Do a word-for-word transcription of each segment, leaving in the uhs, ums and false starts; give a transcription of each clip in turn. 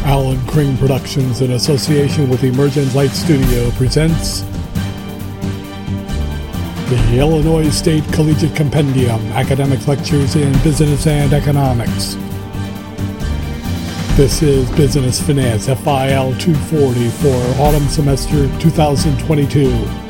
Alan Kring Productions, in association with Emergent Light Studio, presents the Illinois State Collegiate Compendium, Academic Lectures in Business and Economics. This is Business Finance, F I L two forty for autumn semester two thousand twenty-two.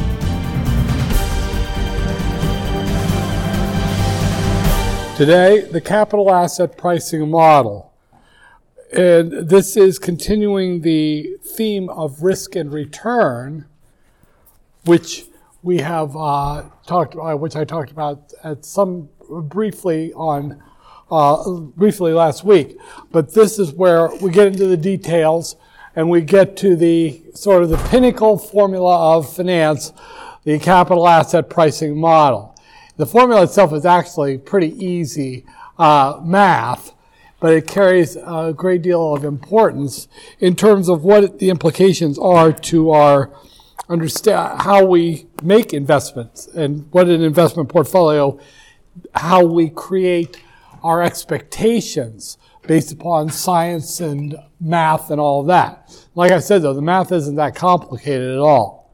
Today, the capital asset pricing model. And this is continuing the theme of risk and return, which we have uh, talked, uh, which I talked about at some briefly on uh, briefly last week. But this is where we get into the details and we get to the sort of the pinnacle formula of finance, the capital asset pricing model. The formula itself is actually pretty easy uh, math, but it carries a great deal of importance in terms of what the implications are to our understand how we make investments and what an investment portfolio, how we create our expectations based upon science and math and all of that. Like I said, though, the math isn't that complicated at all.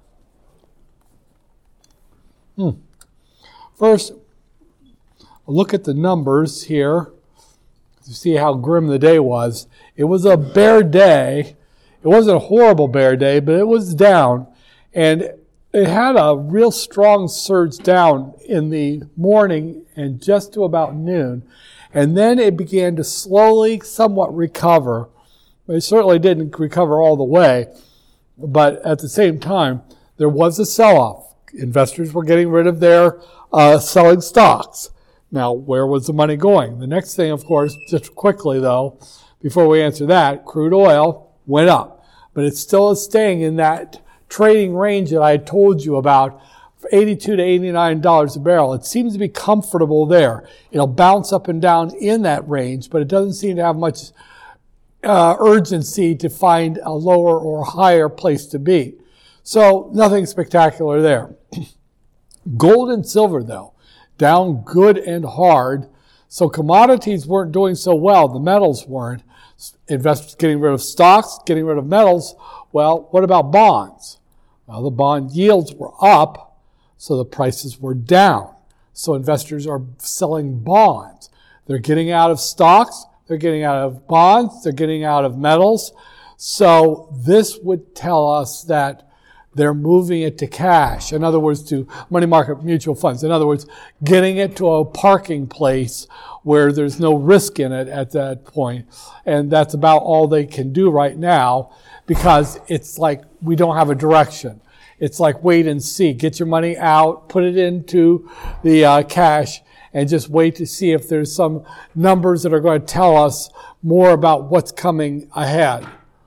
Hmm. First, look at the numbers here. To see how grim the day was. It was a bear day. It wasn't a horrible bear day, but it was down. And it had a real strong surge down in the morning and just to about noon. And then it began to slowly, somewhat recover. It certainly didn't recover all the way. But at the same time, there was a sell-off. Investors were getting rid of their uh, selling stocks. Now, where was the money going? The next thing, of course, just quickly though, before we answer that, crude oil went up. But it still is staying in that trading range that I told you about, eighty-two to eighty-nine dollars a barrel. It seems to be comfortable there. It'll bounce up and down in that range, but it doesn't seem to have much uh, urgency to find a lower or higher place to be. So nothing spectacular there. Gold and silver, though, down good and hard. So commodities weren't doing so well. The metals weren't. Investors getting rid of stocks, getting rid of metals. Well, what about bonds? Well, the bond yields were up, so the prices were down. So investors are selling bonds. They're getting out of stocks. They're getting out of bonds. They're getting out of metals. So this would tell us that they're moving it to cash. In other words, to money market mutual funds. In other words, getting it to a parking place where there's no risk in it at that point. And that's about all they can do right now because it's like we don't have a direction. It's like wait and see. Get your money out, put it into the uh, cash, and just wait to see if there's some numbers that are going to tell us more about what's coming ahead.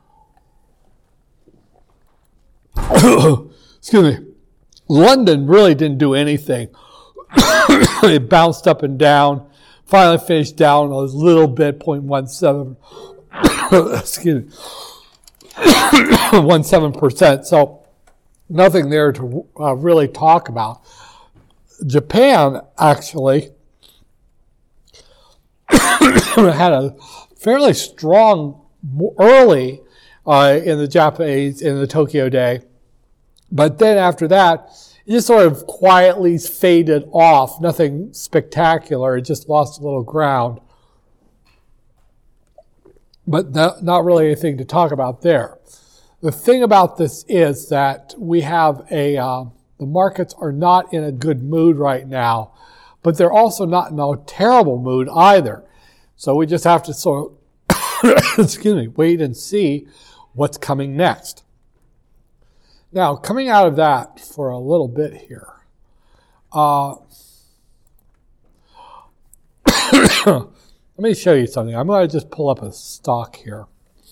Excuse me. London really didn't do anything. It bounced up and down. Finally finished down a little bit, zero point one seven. Excuse me. one seven percent. So nothing there to uh, really talk about. Japan actually had a fairly strong early uh, in the Japanese in the Tokyo Day. But then after that, it just sort of quietly faded off. Nothing spectacular. It just lost a little ground. But not, not really anything to talk about there. The thing about this is that we have a, uh, the markets are not in a good mood right now, but they're also not in a terrible mood either. So we just have to sort of, excuse me, wait and see what's coming next. Now, coming out of that for a little bit here, uh, let me show you something. I'm going to just pull up a stock here.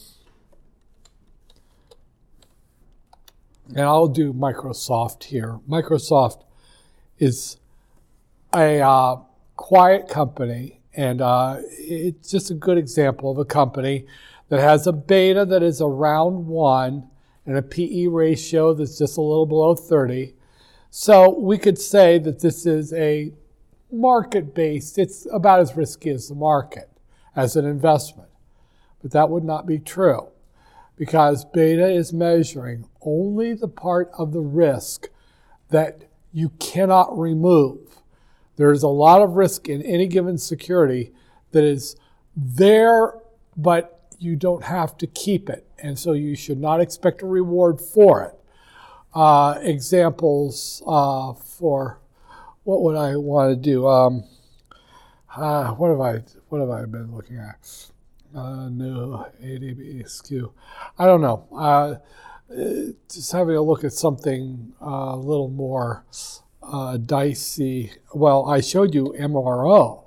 And I'll do Microsoft here. Microsoft is a uh, quiet company, and uh, it's just a good example of a company that has a beta that is around one, and a P E ratio that's just a little below thirty. So we could say that this is a market-based, it's about as risky as the market as an investment. But that would not be true. because beta is measuring only the part of the risk that you cannot remove. There's a lot of risk in any given security that is there, but you don't have to keep it. And so you should not expect a reward for it. Uh, examples uh, for what would I want to do? Um, uh, what have I what have I been looking at? Uh, new A D B S Q. I don't know. Uh, just having a look at something uh, a little more uh, dicey. Well, I showed you M R O.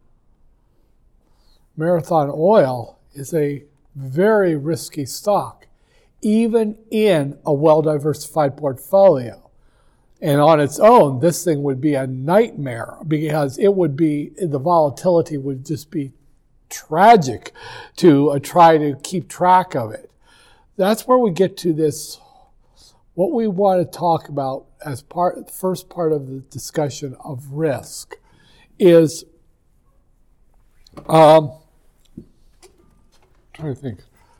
Marathon Oil is a very risky stock, even in a well-diversified portfolio. And on its own, this thing would be a nightmare because it would be, the volatility would just be tragic to uh, try to keep track of it. That's where we get to this, what we want to talk about as part, the first part of the discussion of risk is, um, I'm trying to think.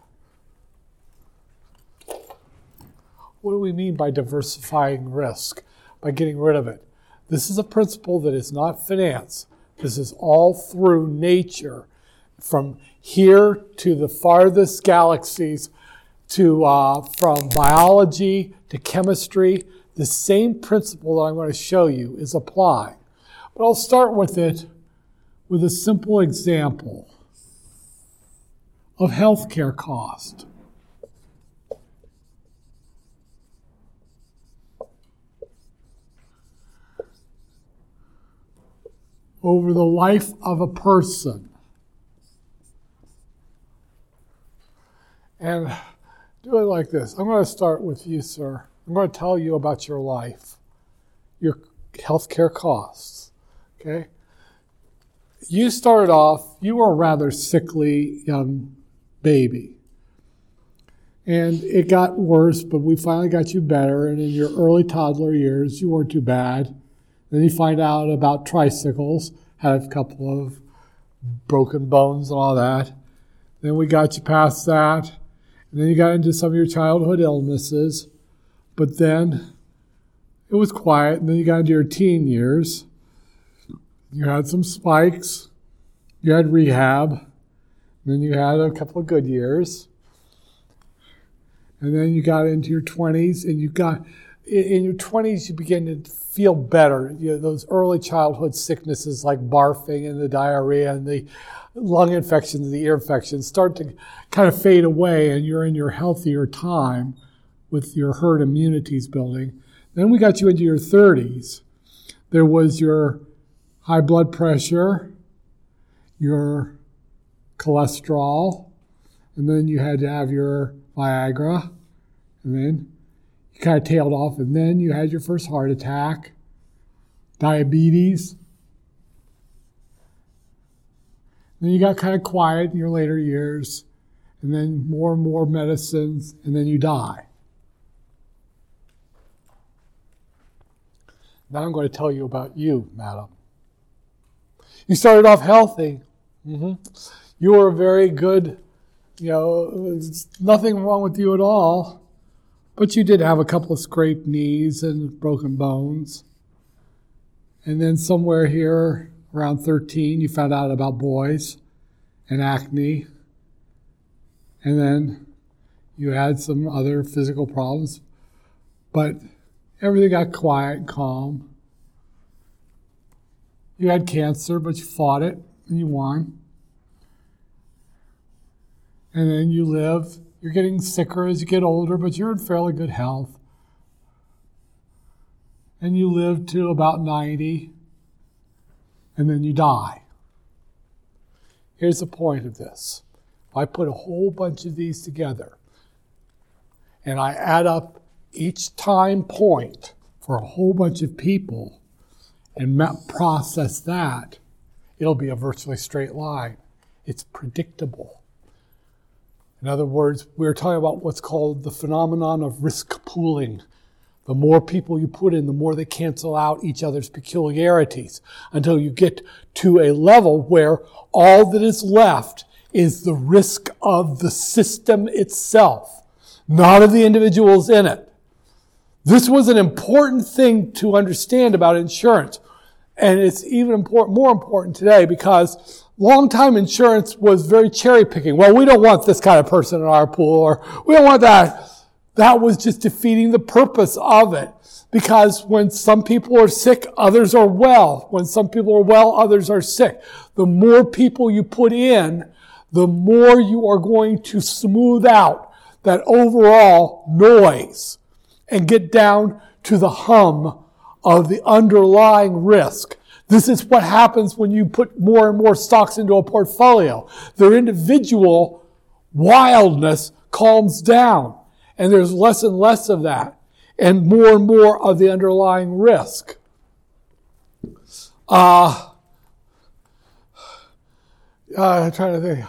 What do we mean by diversifying risk? By getting rid of it. This is a principle that is not finance. This is all through nature. From here to the farthest galaxies, to uh, from biology to chemistry, the same principle that I'm going to show you is applying. But I'll start with it with a simple example of healthcare cost. Over the life of a person. And do it like this. I'm going to start with you, sir. I'm going to tell you about your life, your healthcare costs. Okay? You started off, you were a rather sickly young baby. And it got worse, but we finally got you better. And in your early toddler years, you weren't too bad. Then you find out about tricycles, had a couple of broken bones and all that. Then we got you past that. And then you got into some of your childhood illnesses. But then it was quiet. And then you got into your teen years. You had some spikes. You had rehab. And then you had a couple of good years. And then you got into your twenties. And you got, in your twenties, you begin to feel better. You know, those early childhood sicknesses like barfing and the diarrhea and the lung infections and the ear infections start to kind of fade away, and you're in your healthier time with your herd immunities building. Then we got you into your thirties. There was your high blood pressure, your cholesterol, and then you had to have your Viagra, and then you kind of tailed off, and then you had your first heart attack, diabetes. Then you got kind of quiet in your later years, and then more and more medicines, and then you die. Now I'm going to tell you about you, madam. You started off healthy. Mm-hmm. You were very good, you know, there's nothing wrong with you at all. But you did have a couple of scraped knees and broken bones. And then somewhere here, around thirteen, you found out about boys and acne. And then you had some other physical problems. But everything got quiet and calm. You had cancer, but you fought it and you won. And then you live. You're getting sicker as you get older, but you're in fairly good health. And you live to about ninety, and then you die. Here's the point of this. I put a whole bunch of these together, and I add up each time point for a whole bunch of people and process that. It'll be a virtually straight line. It's predictable. In other words, we're talking about what's called the phenomenon of risk pooling. The more people you put in, the more they cancel out each other's peculiarities until you get to a level where all that is left is the risk of the system itself, not of the individuals in it. This was an important thing to understand about insurance. And it's even important, more important today because long-time insurance was very cherry-picking. Well, we don't want this kind of person in our pool, or we don't want that. That was just defeating the purpose of it. Because when some people are sick, others are well. When some people are well, others are sick. The more people you put in, the more you are going to smooth out that overall noise and get down to the hum of the underlying risk. This is what happens when you put more and more stocks into a portfolio. Their individual wildness calms down, and there's less and less of that, and more and more of the underlying risk. Uh, uh, I'm trying to think.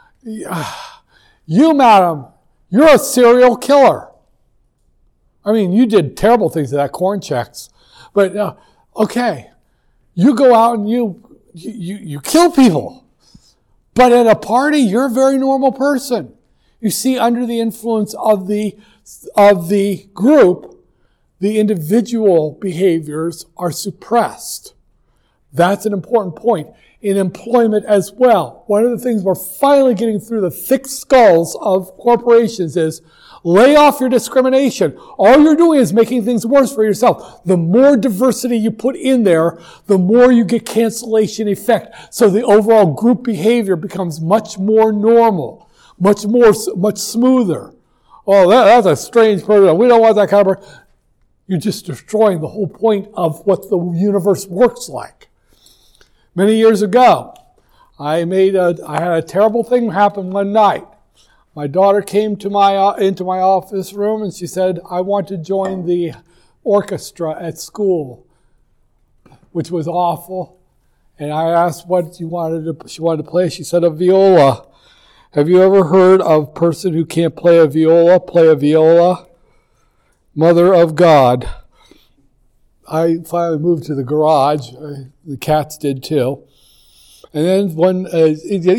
You, madam, you're a serial killer. I mean, you did terrible things to that corn checks. But, uh, okay, you go out and you, you, you kill people. But at a party, you're a very normal person. You see, under the influence of the, of the group, the individual behaviors are suppressed. That's an important point. In employment as well. One of the things we're finally getting through the thick skulls of corporations is lay off your discrimination. All you're doing is making things worse for yourself. The more diversity you put in there, the more you get cancellation effect. So the overall group behavior becomes much more normal, much more, much smoother. Oh, that, that's a strange person. We don't want that kind of person. You're just destroying the whole point of what the universe works like. Many years ago, I made a, I had a terrible thing happen one night. My daughter came to my uh, into my office room and she said, "I want to join the orchestra at school," which was awful. And I asked what you wanted to, she wanted to play. She said, "A viola." Have you ever heard of a person who can't play a viola, play a viola? Mother of God. I finally moved to the garage. I, the cats did too. And then one, uh,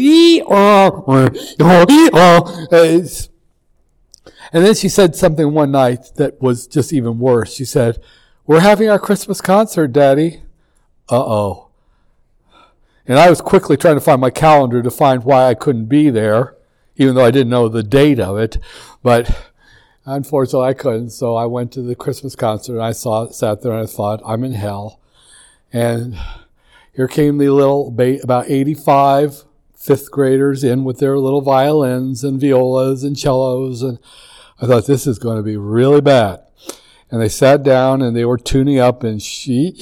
and then she said something one night that was just even worse. She said, "We're having our Christmas concert, Daddy." Uh-oh. And I was quickly trying to find my calendar to find why I couldn't be there, even though I didn't know the date of it. But unfortunately, I couldn't, so I went to the Christmas concert, and I saw, sat there, and I thought, I'm in hell. And here came the little, about eighty-five fifth graders in with their little violins and violas and cellos, and I thought, this is going to be really bad. And they sat down, and they were tuning up, and she,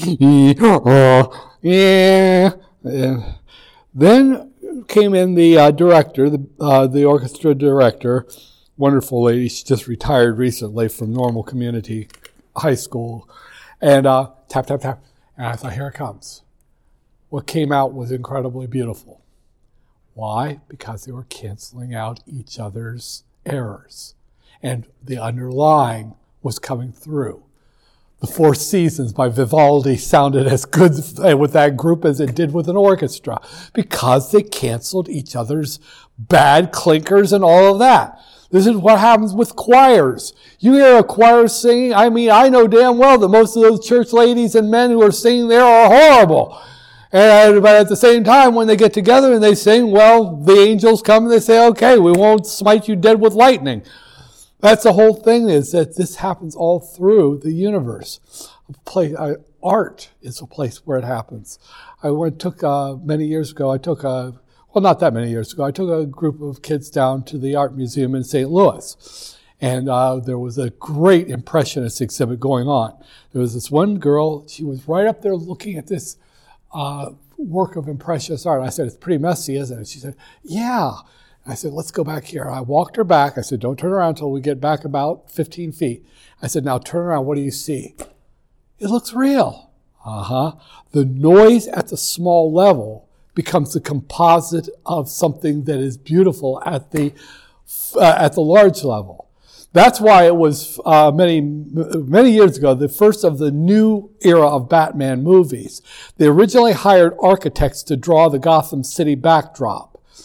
oh, yeah. And then came in the uh, director, the, uh, the orchestra director, wonderful lady. She just retired recently from Normal Community High School. And uh, tap, tap, tap. And I thought, here it comes. What came out was incredibly beautiful. Why? Because they were canceling out each other's errors. And the underlying was coming through. The Four Seasons by Vivaldi sounded as good with that group as it did with an orchestra because they canceled each other's bad clinkers and all of that. This is what happens with choirs. You hear a choir singing, I mean, I know damn well that most of those church ladies and men who are singing there are horrible. And, but at the same time, when they get together and they sing, well, the angels come and they say, okay, we won't smite you dead with lightning. That's the whole thing, is that this happens all through the universe. A place, uh, art is a place where it happens. I went, took, uh, many years ago, I took a, well, not that many years ago, I took a group of kids down to the art museum in Saint Louis. And uh, there was a great Impressionist exhibit going on. There was this one girl, she was right up there looking at this uh, work of Impressionist art. I said, it's pretty messy, isn't it? She said, yeah. I said, let's go back here. I walked her back. I said, don't turn around until we get back about fifteen feet. I said, now turn around. What do you see? It looks real. Uh-huh. The noise at the small level becomes the composite of something that is beautiful at the uh, at the large level. That's why it was uh, many many years ago, the first of the new era of Batman movies. They originally hired architects to draw the Gotham City backdrop.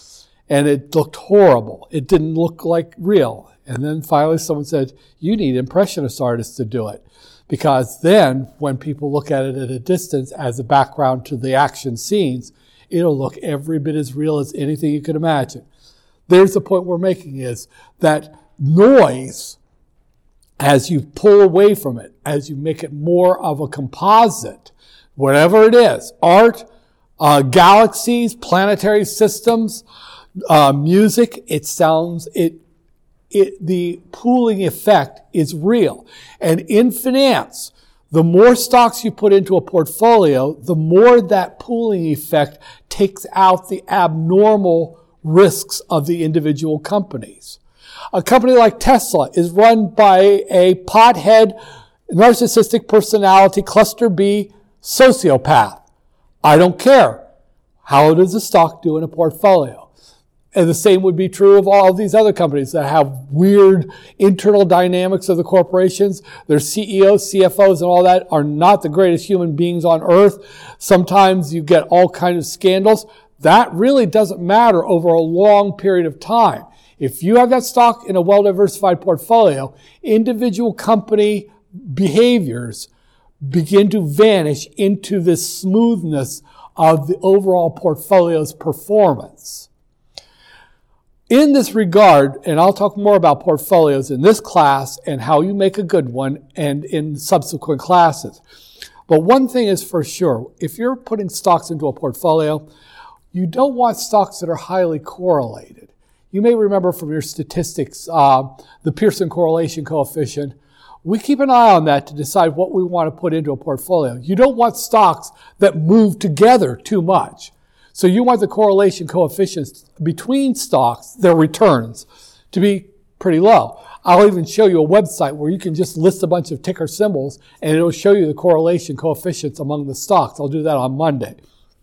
and it looked horrible. It didn't look like real. And then finally someone said, you need impressionist artists to do it. Because then when people look at it at a distance as a background to the action scenes, it'll look every bit as real as anything you could imagine. There's the point we're making, is that noise, as you pull away from it, as you make it more of a composite, whatever it is, art, uh, galaxies, planetary systems, uh, music, it sounds, it, it, the pooling effect is real. And in finance, the more stocks you put into a portfolio, the more that pooling effect takes out the abnormal risks of the individual companies. A company like Tesla is run by a pothead, narcissistic personality, cluster B sociopath. I don't care. How does the stock do in a portfolio? And the same would be true of all of these other companies that have weird internal dynamics of the corporations. Their C E Os, C F Os, and all that are not the greatest human beings on earth. Sometimes you get all kinds of scandals. That really doesn't matter over a long period of time. If you have that stock in a well-diversified portfolio, individual company behaviors begin to vanish into this smoothness of the overall portfolio's performance. In this regard, and I'll talk more about portfolios in this class and how you make a good one and in subsequent classes. But one thing is for sure, if you're putting stocks into a portfolio, you don't want stocks that are highly correlated. You may remember from your statistics, uh, the Pearson correlation coefficient. We keep an eye on that to decide what we want to put into a portfolio. You don't want stocks that move together too much. So you want the correlation coefficients between stocks, their returns, to be pretty low. I'll even show you a website where you can just list a bunch of ticker symbols and it'll show you the correlation coefficients among the stocks. I'll do that on Monday.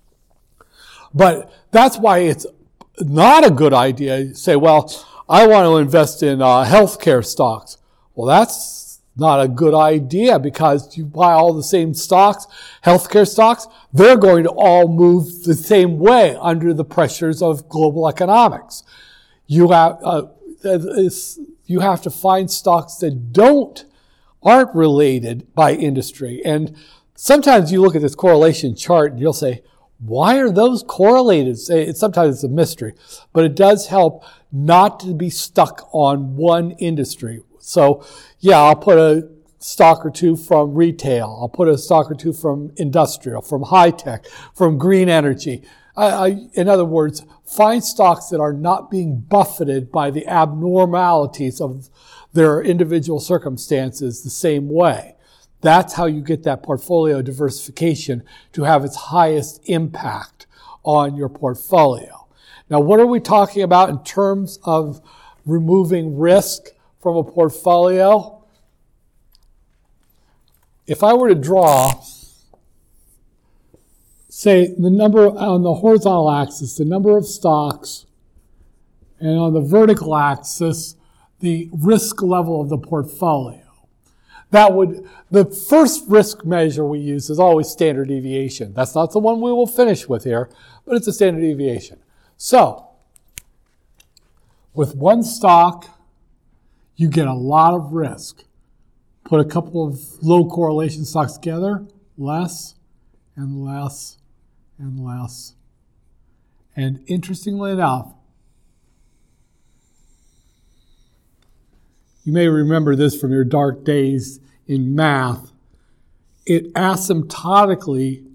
But that's why it's not a good idea to say, well, I want to invest in uh, healthcare stocks. Well, that's not a good idea, because you buy all the same stocks, healthcare stocks, they're going to all move the same way under the pressures of global economics. You have, uh, you have to find stocks that don't, aren't related by industry. And sometimes you look at this correlation chart and you'll say, why are those correlated? It's, sometimes it's a mystery, but it does help not to be stuck on one industry. So, yeah, I'll put a stock or two from retail. I'll put a stock or two from industrial, from high tech, from green energy. I, I, in other words, find stocks that are not being buffeted by the abnormalities of their individual circumstances the same way. That's how you get that portfolio diversification to have its highest impact on your portfolio. Now, what are we talking about in terms of removing risk from a portfolio? If I were to draw, say, the number on the horizontal axis, the number of stocks, and on the vertical axis, the risk level of the portfolio. That would, the first risk measure we use is always standard deviation. That's not the one we will finish with here, but it's a standard deviation. So, with one stock, you get a lot of risk. Put a couple of low correlation stocks together, less and less and less. And interestingly enough, you may remember this from your dark days in math, it asymptotically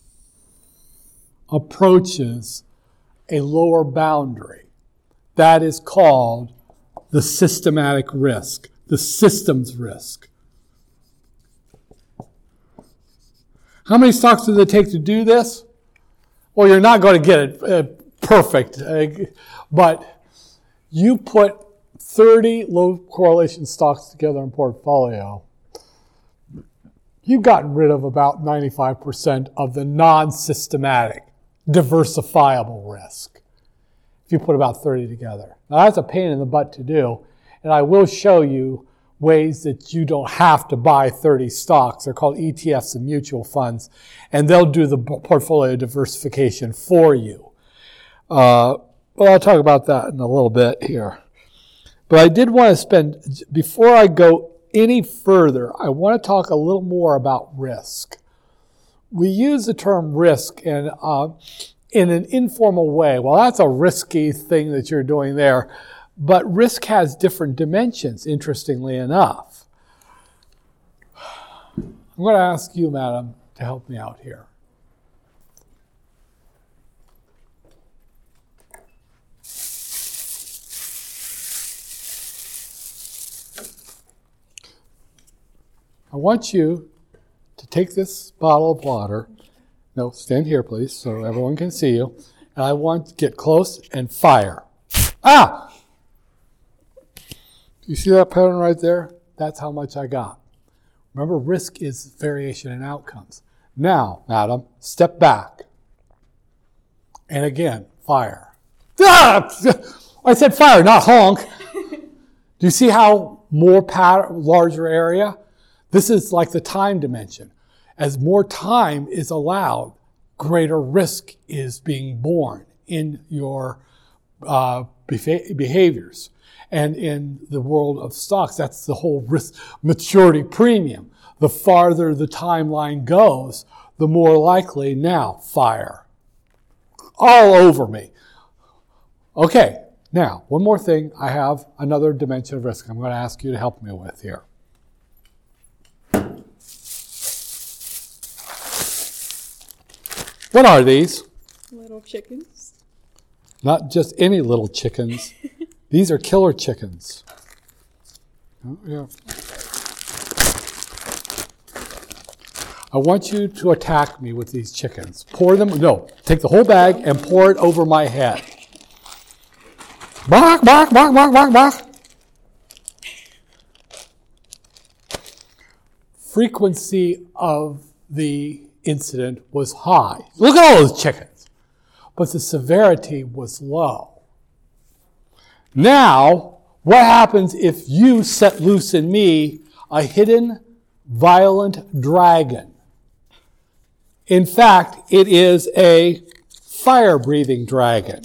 approaches a lower boundary. That is called the systematic risk, the systems risk. How many stocks does it take to do this? Well, you're not going to get it uh, perfect, uh, but you put thirty low correlation stocks together in a portfolio, you've gotten rid of about ninety-five percent of the non-systematic, diversifiable risk. If you put about thirty together. Now that's a pain in the butt to do, and I will show you ways that you don't have to buy thirty stocks. They're called E T Fs and mutual funds, and they'll do the portfolio diversification for you. Uh, Well, I'll talk about that in a little bit here. But I did want to spend, before I go any further, I want to talk a little more about risk. We use the term risk in, uh, in an informal way. Well, that's a risky thing that you're doing there. But risk has different dimensions, interestingly enough. I'm going to ask you, madam, to help me out here. I want you to take this bottle of water. No, stand here, please, so everyone can see you. And I want to get close and fire. Ah! Do you see that pattern right there? That's how much I got. Remember, risk is variation in outcomes. Now, madam, step back. And again, fire. Ah! I said fire, not honk. Do you see how more pattern, larger area? This is like the time dimension. As more time is allowed, greater risk is being borne in your uh, behaviors. And in the world of stocks, that's the whole risk maturity premium. The farther the timeline goes, the more likely now fire. All over me. Okay, now, one more thing. I have another dimension of risk I'm going to ask you to help me with here. What are these? Little chickens. Not just any little chickens. These are killer chickens. Oh, yeah. I want you to attack me with these chickens. Pour them, no, take the whole bag and pour it over my head. Bark, bark, bark, bark, bark, bark. Frequency of the incident was high. Look at all those chickens. But the severity was low. Now, what happens if you set loose in me a hidden, violent dragon? In fact, it is a fire-breathing dragon.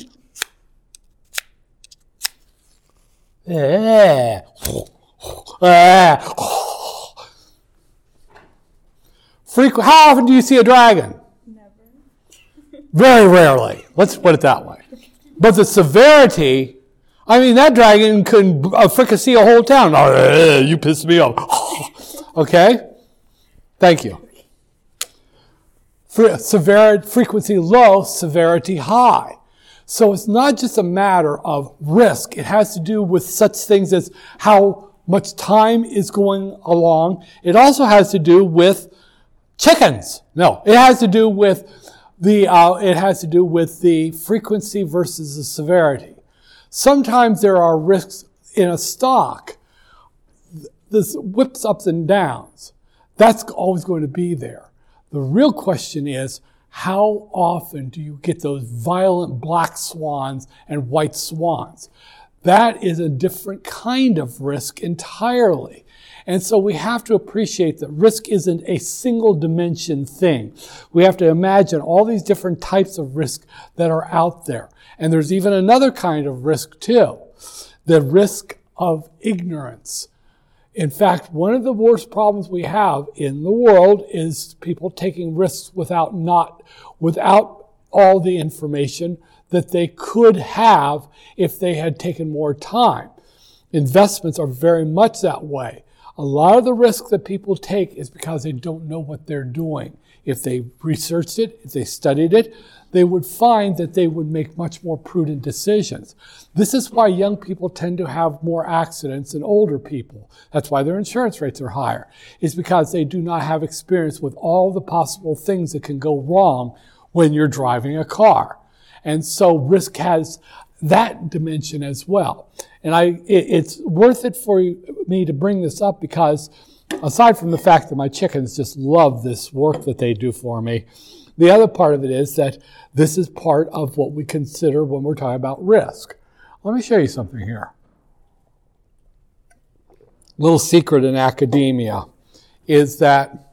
Frequ- How often do you see a dragon? Never. Very rarely. Let's put it that way. But the severity, I mean, that dragon could uh, fricassee a whole town. Oh, you pissed me off. Okay? Thank you. Fre- severity, frequency low, severity high. So it's not just a matter of risk. It has to do with such things as how much time is going along. It also has to do with chickens. No, it has to do with the, uh, it has to do with the frequency versus the severity. Sometimes there are risks in a stock. This whips ups and downs. That's always going to be there. The real question is, how often do you get those violent black swans and white swans? That is a different kind of risk entirely. And so we have to appreciate that risk isn't a single dimension thing. We have to imagine all these different types of risk that are out there. And there's even another kind of risk too, the risk of ignorance. In fact, one of the worst problems we have in the world is people taking risks without not, without all the information that they could have if they had taken more time. Investments are very much that way. A lot of the risk that people take is because they don't know what they're doing. If they researched it, if they studied it, they would find that they would make much more prudent decisions. This is why young people tend to have more accidents than older people. That's why their insurance rates are higher. It's because they do not have experience with all the possible things that can go wrong when you're driving a car. And so risk has that dimension as well. And I, it, it's worth it for me to bring this up because aside from the fact that my chickens just love this work that they do for me, the other part of it is that this is part of what we consider when we're talking about risk. Let me show you something here. Little secret in academia is that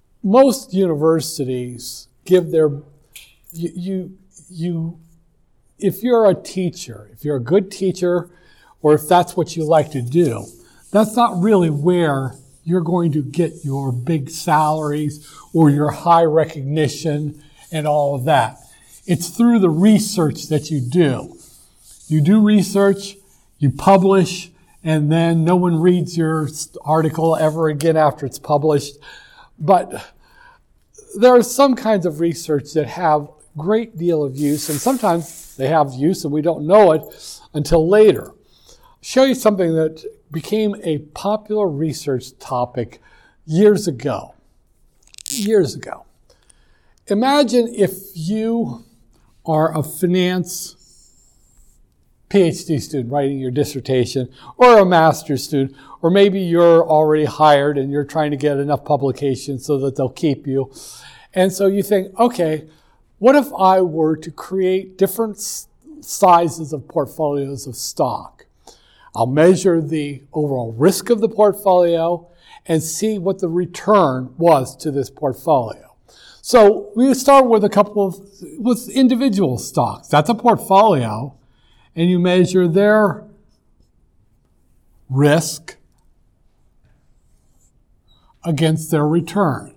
most universities give their, you, you, you if you're a teacher, if you're a good teacher, or if that's what you like to do, that's not really where you're going to get your big salaries or your high recognition and all of that. It's through the research that you do. You do research, you publish, and then no one reads your article ever again after it's published. But there are some kinds of research that have great deal of use, and sometimes they have use and we don't know it until later. I'll show you something that became a popular research topic years ago. Years ago. Imagine if you are a finance PhD student writing your dissertation, or a master's student, or maybe you're already hired and you're trying to get enough publications so that they'll keep you. And so you think, okay, what if I were to create different sizes of portfolios of stock? I'll measure the overall risk of the portfolio and see what the return was to this portfolio. So we start with a couple of, with individual stocks. That's a portfolio. And you measure their risk against their return.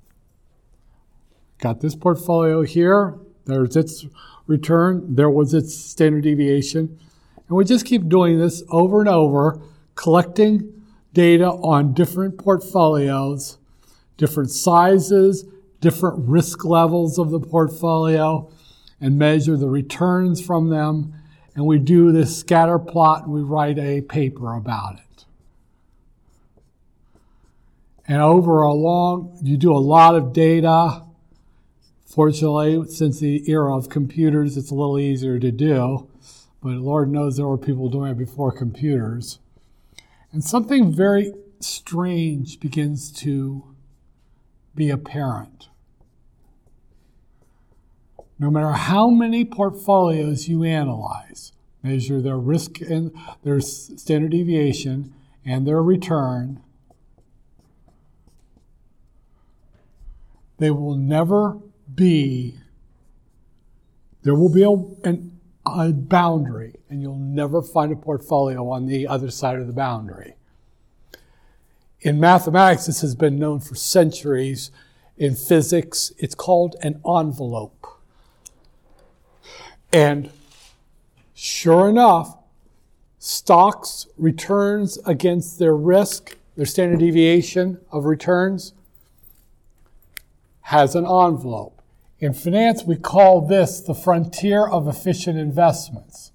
Got this portfolio here. There's its return. There was its standard deviation. And we just keep doing this over and over, collecting data on different portfolios, different sizes, different risk levels of the portfolio, and measure the returns from them. And we do this scatter plot and we write a paper about it. And over a long, you do a lot of data. Fortunately, since the era of computers, it's a little easier to do. But Lord knows there were people doing it before computers. And something very strange begins to be apparent. No matter how many portfolios you analyze, measure their risk and their standard deviation and their return, they will never be, there will be a, an, a boundary, and you'll never find a portfolio on the other side of the boundary. In mathematics, this has been known for centuries. In physics, it's called an envelope. And sure enough, stocks' returns against their risk, their standard deviation of returns, has an envelope. In finance, we call this the frontier of efficient investments.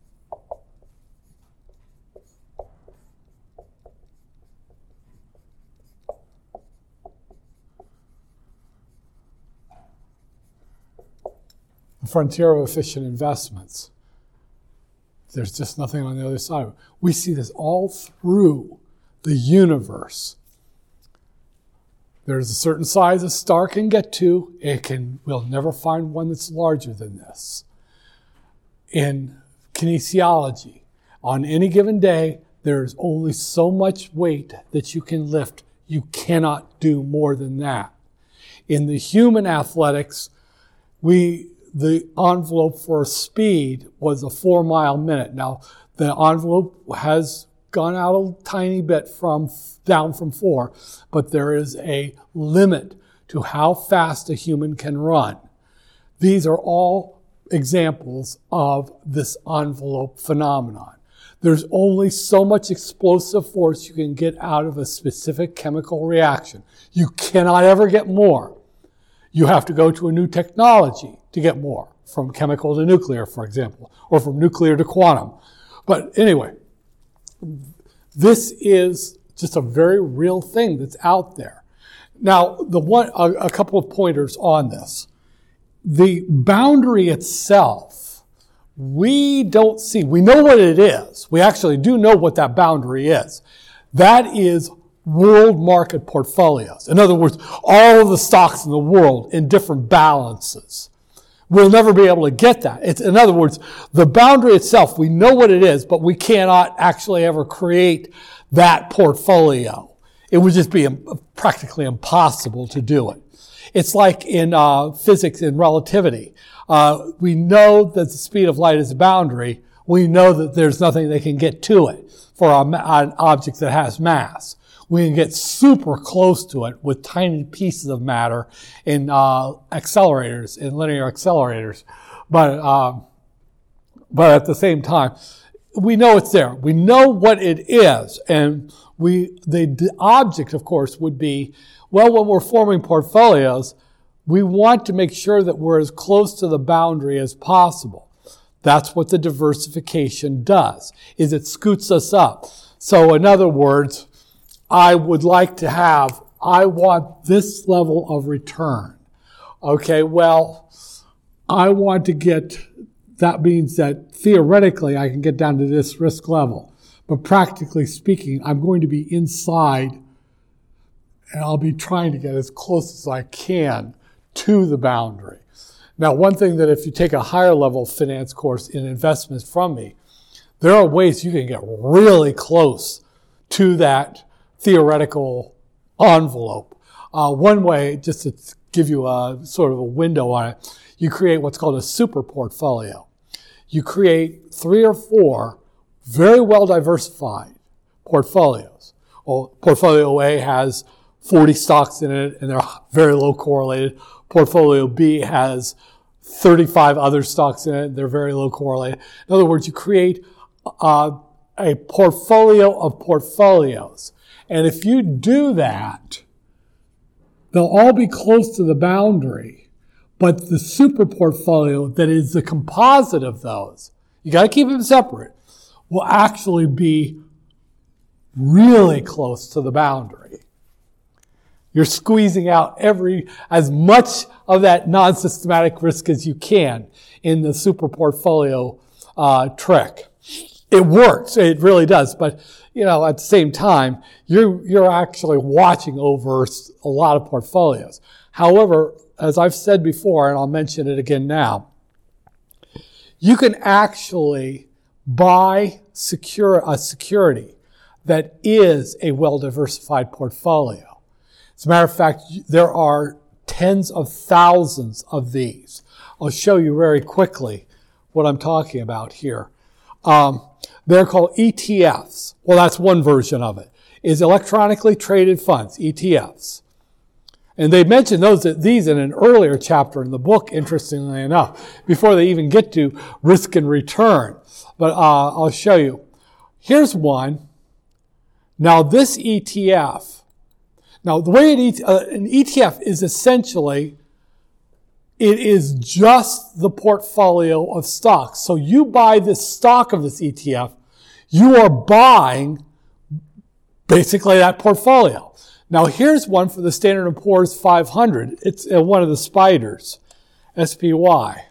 The frontier of efficient investments. There's just nothing on the other side. We see this all through the universe. There's a certain size a star can get to. It can, we'll never find one that's larger than this. In kinesiology, on any given day, there's only so much weight that you can lift. You cannot do more than that. In the human athletics, we the envelope for speed was a four mile minute. Now, the envelope has gone out a tiny bit from down from four, but there is a limit to how fast a human can run. These are all examples of this envelope phenomenon. There's only so much explosive force you can get out of a specific chemical reaction. You cannot ever get more. You have to go to a new technology to get more, from chemical to nuclear, for example, or from nuclear to quantum. But anyway, this is just a very real thing that's out there. Now, the one, a, a couple of pointers on this. The boundary itself, we don't see. We know what it is. We actually do know what that boundary is. That is world market portfolios. In other words, all of the stocks in the world in different balances. We'll never be able to get that. It's, in other words, the boundary itself, we know what it is, but we cannot actually ever create that portfolio. It would just be practically impossible to do it. It's like in uh, physics in relativity. Uh, we know that the speed of light is a boundary. We know that there's nothing that can get to it for a, an object that has mass. We can get super close to it with tiny pieces of matter in uh, accelerators, in linear accelerators. But, uh, but at the same time, we know it's there. We know what it is. And we the, the object, of course, would be, well, when we're forming portfolios, we want to make sure that we're as close to the boundary as possible. That's what the diversification does, is it scoots us up. So in other words, I would like to have, I want this level of return. Okay, well, I want to get, that means that theoretically I can get down to this risk level. But practically speaking, I'm going to be inside and I'll be trying to get as close as I can to the boundary. Now, one thing that if you take a higher level finance course in investments from me, there are ways you can get really close to that theoretical envelope. Uh, one way, just to give you a sort of a window on it, you create what's called a super portfolio. You create three or four very well diversified portfolios. Well, portfolio A has forty stocks in it and they're very low correlated. Portfolio B has thirty-five other stocks in it and they're very low correlated. In other words, you create uh, a portfolio of portfolios. And if you do that, they'll all be close to the boundary. But the super portfolio that is the composite of those, you got to keep them separate, will actually be really close to the boundary. You're squeezing out every, as much of that non-systematic risk as you can in the super portfolio uh, trick. It works, it really does, but you know, at the same time, you're you're actually watching over a lot of portfolios. However, as I've said before, and I'll mention it again now, you can actually buy secure a security that is a well-diversified portfolio. As a matter of fact, there are tens of thousands of these. I'll show you very quickly what I'm talking about here. Um, they're called E T Fs. Well, that's one version of it, is electronically traded funds, E T Fs. And they mentioned those these in an earlier chapter in the book, interestingly enough, before they even get to risk and return. But uh, I'll show you. Here's one. Now, this E T F, now the way an, e- uh, an E T F is essentially, it is just the portfolio of stocks. So you buy this stock of this E T F, you are buying basically that portfolio. Now here's one for the Standard and Poor's five hundred. It's uh, one of the spiders, S P Y.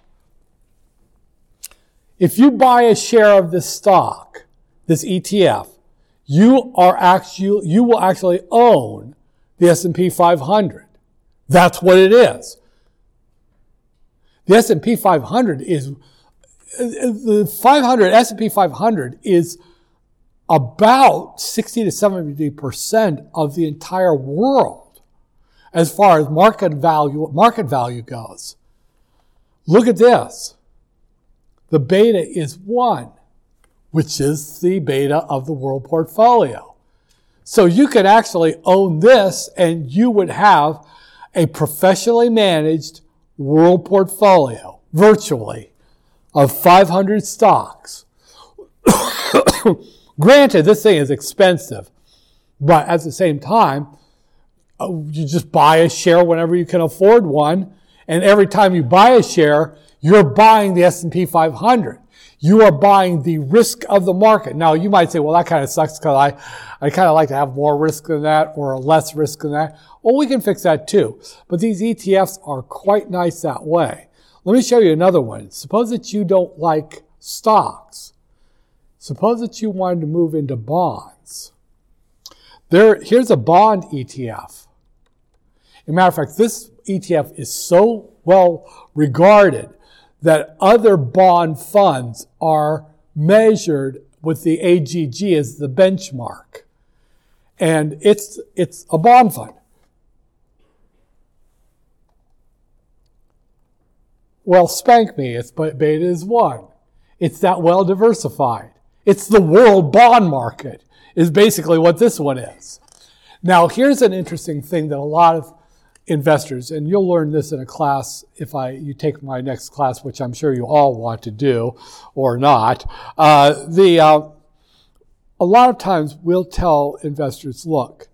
If you buy a share of this stock, this E T F, you are actually, you will actually own the S and P five hundred. That's what it is. The S and P five hundred is, the five hundred, S and P five hundred is about sixty to seventy percent of the entire world as far as market value, market value goes. Look at this. The beta is one, which is the beta of the world portfolio. So you could actually own this and you would have a professionally managed world portfolio, virtually, of five hundred stocks. Granted, this thing is expensive, but at the same time, you just buy a share whenever you can afford one, and every time you buy a share, you're buying the S and P five hundred. You are buying the risk of the market. Now, you might say, well, that kind of sucks because I, I kind of like to have more risk than that or less risk than that. Well, we can fix that too. But these E T Fs are quite nice that way. Let me show you another one. Suppose that you don't like stocks. Suppose that you wanted to move into bonds. There, here's a bond E T F. As a matter of fact, this E T F is so well regarded that other bond funds are measured with the A G G as the benchmark. And it's, it's a bond fund. well, spank me. It's beta is one. It's that well diversified. It's the world bond market is basically what this one is. Now, here's an interesting thing that a lot of investors, and you'll learn this in a class if I you take my next class, which I'm sure you all want to do or not. Uh, the uh, a lot of times we'll tell investors, look,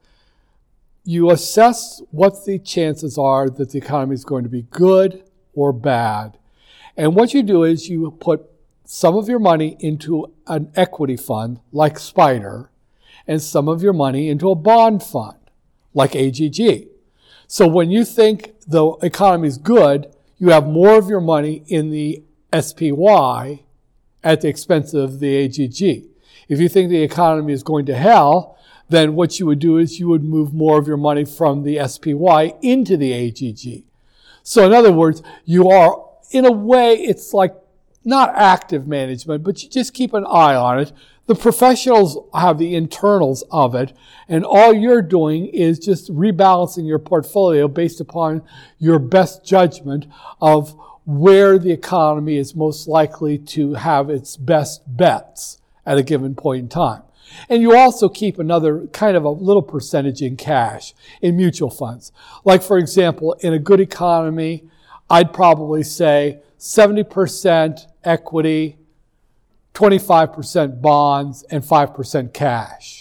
you assess what the chances are that the economy is going to be good or bad. And what you do is you put some of your money into an equity fund like SPDR and some of your money into a bond fund like A G G. So when you think the economy is good, you have more of your money in the S P Y at the expense of the A G G. If you think the economy is going to hell, then what you would do is you would move more of your money from the S P Y into the A G G. So in other words, you are, in a way, it's like not active management, but you just keep an eye on it. The professionals have the internals of it, and all you're doing is just rebalancing your portfolio based upon your best judgment of where the economy is most likely to have its best bets at a given point in time. And you also keep another kind of a little percentage in cash, in mutual funds. Like, for example, in a good economy, I'd probably say seventy percent equity, twenty-five percent bonds, and five percent cash.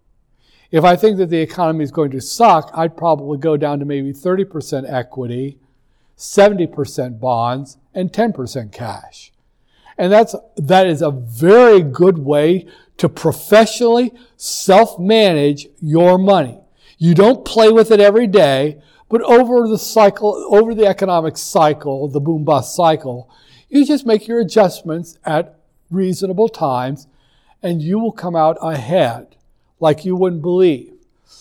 If I think that the economy is going to suck, I'd probably go down to maybe thirty percent equity, seventy percent bonds, and ten percent cash. And that's, that is a very good way to professionally self-manage your money. You don't play with it every day, but over the cycle, over the economic cycle, the boom-bust cycle, you just make your adjustments at reasonable times, and you will come out ahead like you wouldn't believe.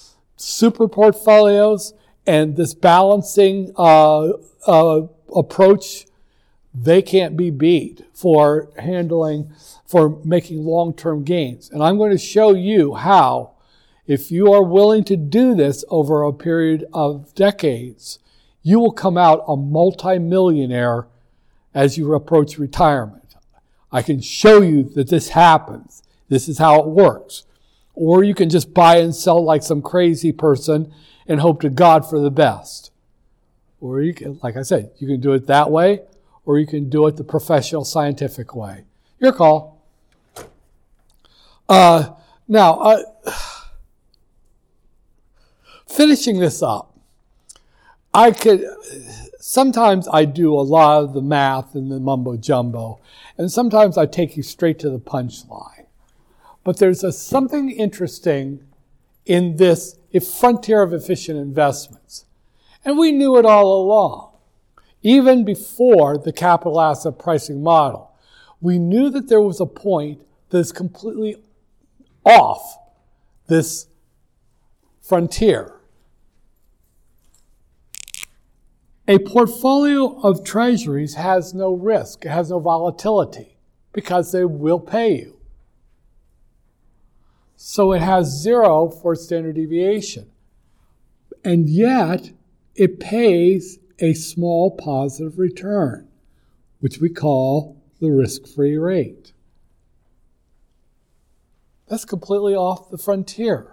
Super portfolios and this balancing uh, uh, approach, they can't be beat for handling, for making long-term gains. And I'm going to show you how, if you are willing to do this over a period of decades, you will come out a multimillionaire as you approach retirement. I can show you that this happens. This is how it works. Or you can just buy and sell like some crazy person and hope to God for the best. Or you can, like I said, you can do it that way, or you can do it the professional scientific way. Your call. Uh, now, uh, finishing this up, I could, sometimes I do a lot of the math and the mumbo jumbo, and sometimes I take you straight to the punchline. But there's a, something interesting in this frontier of efficient investments. And we knew it all along. Even before the capital asset pricing model, we knew that there was a point that's completely off this frontier. A portfolio of treasuries has no risk, it has no volatility, because they will pay you. So it has zero for standard deviation. And yet, it pays a small positive return, which we call the risk-free rate. That's completely off the frontier.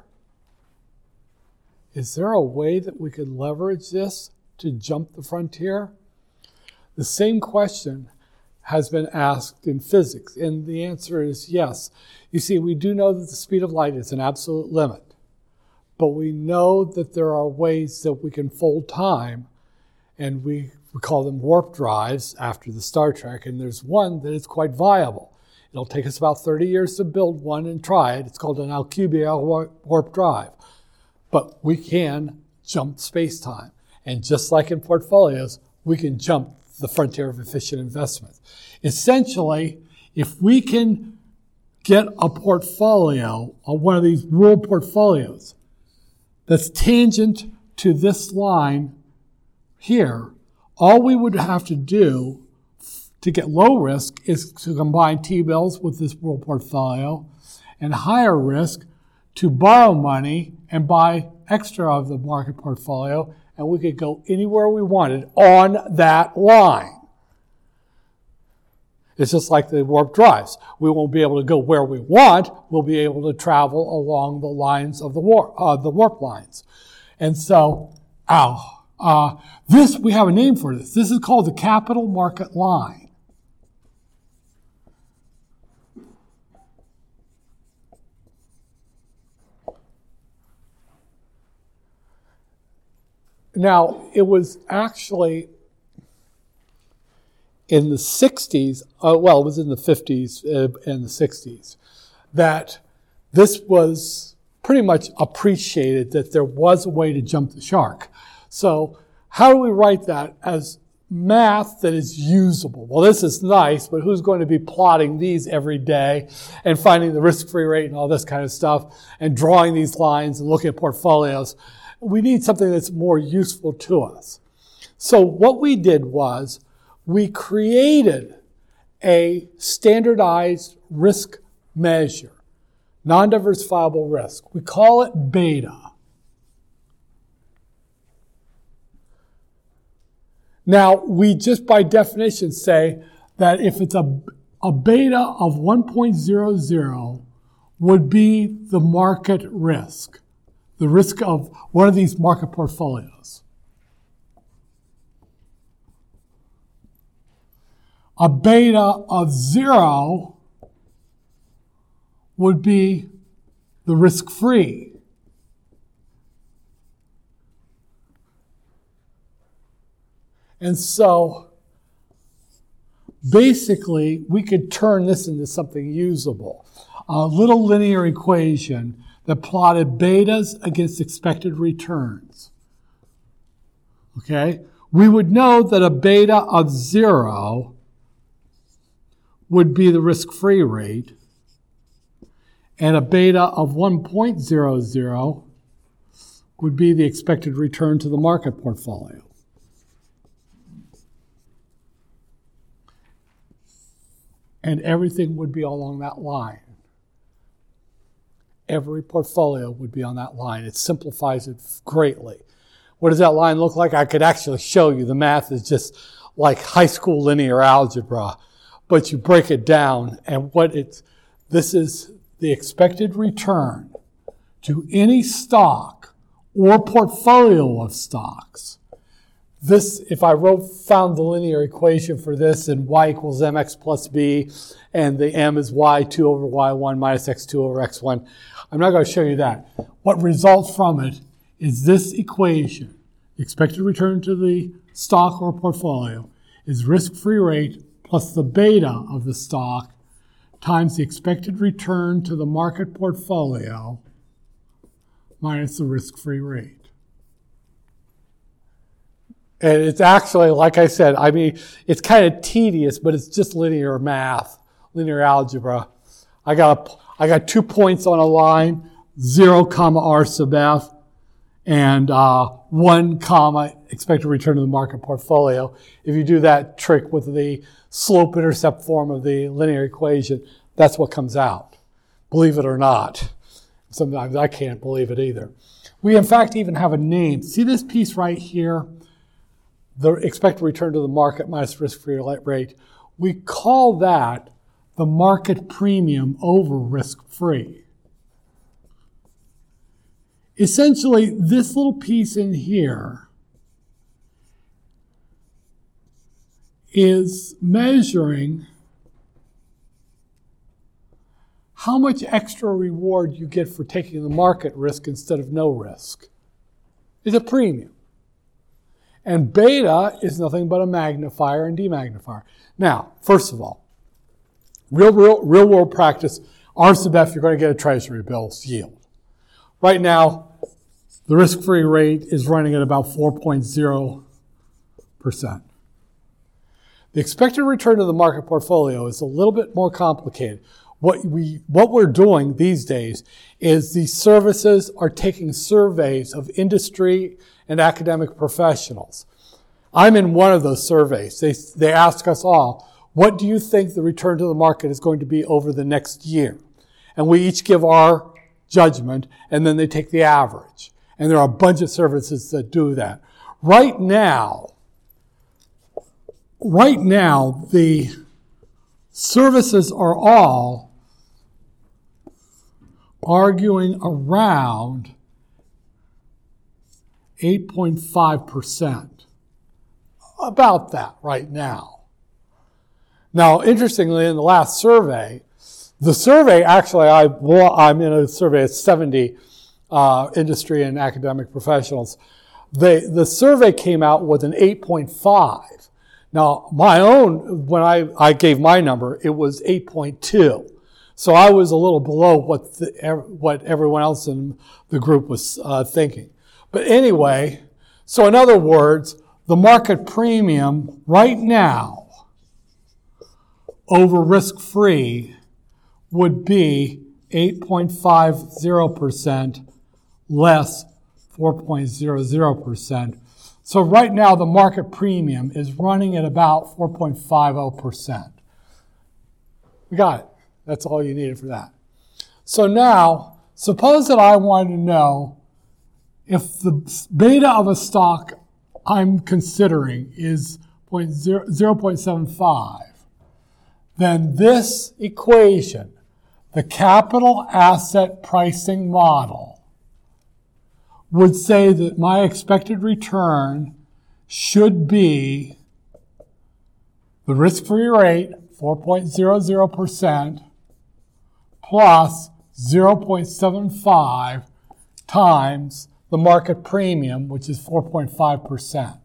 Is there a way that we could leverage this to jump the frontier? The same question has been asked in physics, and the answer is yes. You see, we do know that the speed of light is an absolute limit, but we know that there are ways that we can fold time, and we, we call them warp drives after the Star Trek, and there's one that is quite viable. It'll take us about thirty years to build one and try it. It's called an Alcubierre warp drive. But we can jump space-time. And just like in portfolios, we can jump the frontier of efficient investment. Essentially, if we can get a portfolio, or one of these world portfolios, that's tangent to this line here, all we would have to do to get low risk is to combine T-bills with this world portfolio, and higher risk to borrow money and buy extra of the market portfolio, and we could go anywhere we wanted on that line. It's just like the warp drives. We won't be able to go where we want. We'll be able to travel along the lines of the warp, uh, the warp lines. And so, ow, uh, this, we have a name for this. This is called the capital market line. Now, it was actually in the sixties, uh, well, it was in the fifties uh, and the sixties, that this was pretty much appreciated that there was a way to jump the shark. So how do we write that as math that is usable? Well, this is nice, but who's going to be plotting these every day and finding the risk-free rate and all this kind of stuff and drawing these lines and looking at portfolios? We need something that's more useful to us. So what we did was we created a standardized risk measure, non-diversifiable risk. We call it beta. Now, we just by definition say that if it's a, a beta of one point zero zero would be the market risk, the risk of one of these market portfolios. A beta of zero would be the risk-free. And so, basically, we could turn this into something usable. A little linear equation that plotted betas against expected returns. Okay? We would know that a beta of zero would be the risk-free rate, and a beta of one point zero zero would be the expected return to the market portfolio. And everything would be along that line. Every portfolio would be on that line. It simplifies it greatly. What does that line look like? I could actually show you. The math is just like high school linear algebra. But you break it down, and what it's, this is the expected return to any stock or portfolio of stocks. This, if I wrote, found the linear equation for this, and y equals mx plus b, and the m is y two over y one minus x two over x one, I'm not going to show you that. What results from it is this equation. The expected return to the stock or portfolio is risk-free rate plus the beta of the stock times the expected return to the market portfolio minus the risk-free rate. And it's actually, like I said, I mean, it's kind of tedious, but it's just linear math, linear algebra. I got a, I got two points on a line, zero comma r sub f, and uh, one comma expected return to the market portfolio. If you do that trick with the slope-intercept form of the linear equation, that's what comes out. Believe it or not. Sometimes I can't believe it either. We, in fact, even have a name. See this piece right here? The expected return to the market minus risk-free rate. We call that the market premium over risk-free. Essentially, this little piece in here is measuring how much extra reward you get for taking the market risk instead of no risk. It's a premium. And beta is nothing but a magnifier and demagnifier. Now, first of all, real, real, real world practice, R sub F, you're going to get a treasury bill's yield. Right now, the risk-free rate is running at about four point zero percent. The expected return to the market portfolio is a little bit more complicated. What we, what we're doing these days is these services are taking surveys of industry and academic professionals. I'm in one of those surveys. They, they ask us all, what do you think the return to the market is going to be over the next year? And we each give our judgment, and then they take the average. And there are a bunch of services that do that. Right now, right now, the services are all arguing around eight point five percent. About that right now. Now, interestingly, in the last survey, the survey actually, I, well, I'm in a survey of seventy uh, industry and academic professionals. They, the survey came out with an eight point five. Now, my own, when I, I gave my number, it was eight point two. So I was a little below what the, what everyone else in the group was uh, thinking. But anyway, so in other words, the market premium right now over risk-free would be eight point five zero percent less four point zero zero percent. So right now the market premium is running at about four point five zero percent. We got it. That's all you needed for that. So now, suppose that I wanted to know if the beta of a stock I'm considering is zero point seven five, then this equation, the capital asset pricing model, would say that my expected return should be the risk-free rate, four point zero zero percent, plus zero point seven five times the market premium, which is four point five percent.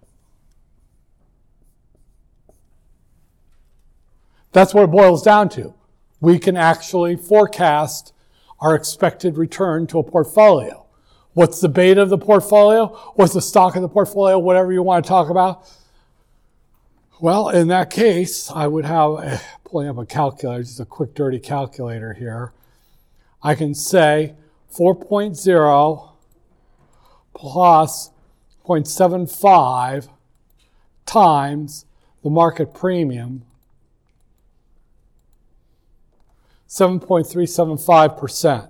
That's what it boils down to. We can actually forecast our expected return to a portfolio. What's the beta of the portfolio? What's the stock of the portfolio? Whatever you want to talk about. Well, in that case, I would have, uh, pulling up a calculator, just a quick dirty calculator here. I can say four point zero plus zero point seven five times the market premium, seven point three seven five percent.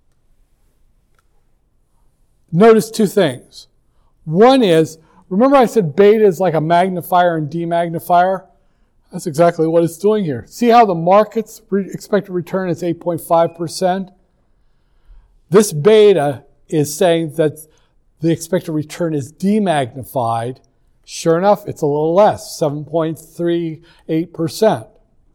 Notice two things. One is, remember I said beta is like a magnifier and demagnifier? That's exactly what it's doing here. See how the market's re- expected return is eight point five percent? This beta is saying that the expected return is demagnified. Sure enough, it's a little less, seven point three eight percent.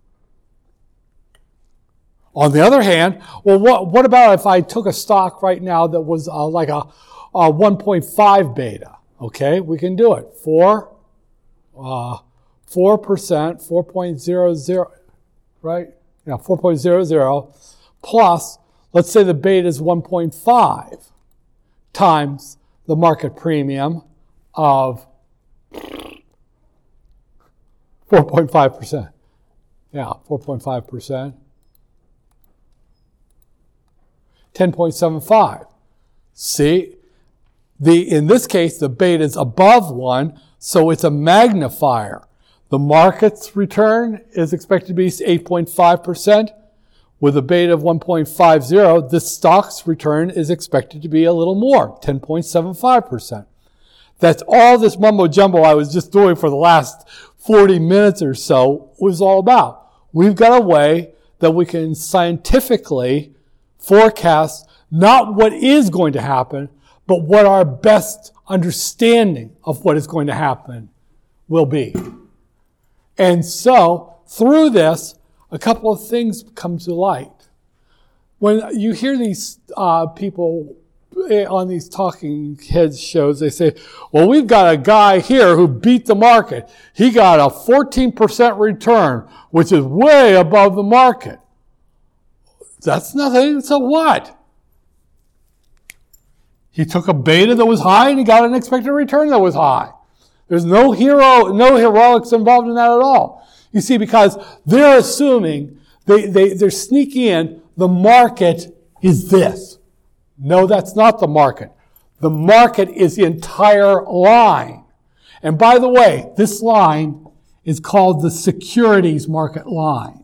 On the other hand, well, what, what about if I took a stock right now that was uh, like a, a one point five beta? Okay, we can do it. Four, uh, four percent, four point zero zero, right? Yeah, four point zero zero plus, let's say the beta is one point five times the market premium of four point five percent. Yeah, four point five percent. ten point seven five. See, the in this case, the beta is above one, so it's a magnifier. The market's return is expected to be eight point five percent. With a beta of one point five zero, the stock's return is expected to be a little more, ten point seven five percent. That's all this mumbo jumbo I was just doing for the last forty minutes or so was all about. We've got a way that we can scientifically forecast not what is going to happen, but what our best understanding of what is going to happen will be. And so, through this, a couple of things come to light. When you hear these uh, people on these talking heads shows, they say, well, we've got a guy here who beat the market. He got a fourteen percent return, which is way above the market. That's nothing. So what? He took a beta that was high and he got an expected return that was high. There's no hero, no heroics involved in that at all. You see, because they're assuming, they, they, they're sneaking in, the market is this. No, that's not the market. The market is the entire line. And by the way, this line is called the securities market line.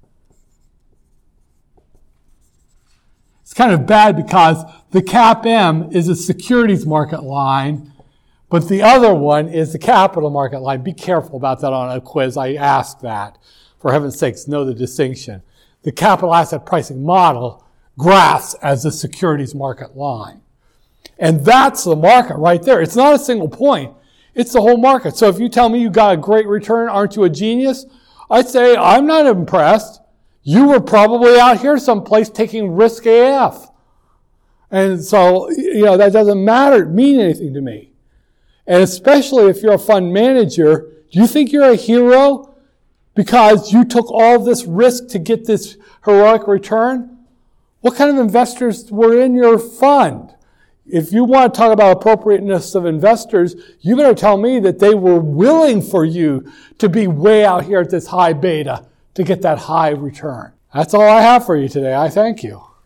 It's kind of bad because the C A P M is a securities market line, but the other one is the capital market line. Be careful about that on a quiz. I asked that For heaven's sakes, know the distinction. The capital asset pricing model graphs as the securities market line. And that's the market right there. It's not a single point. It's the whole market. So if you tell me you got a great return, aren't you a genius? I'd say, I'm not impressed. You were probably out here someplace taking risk A F. And so, you know, that doesn't matter, mean anything to me. And especially if you're a fund manager, do you think you're a hero because you took all this risk to get this heroic return? What kind of investors were in your fund? If you want to talk about appropriateness of investors, you better tell me that they were willing for you to be way out here at this high beta to get that high return. That's all I have for you today. I thank you.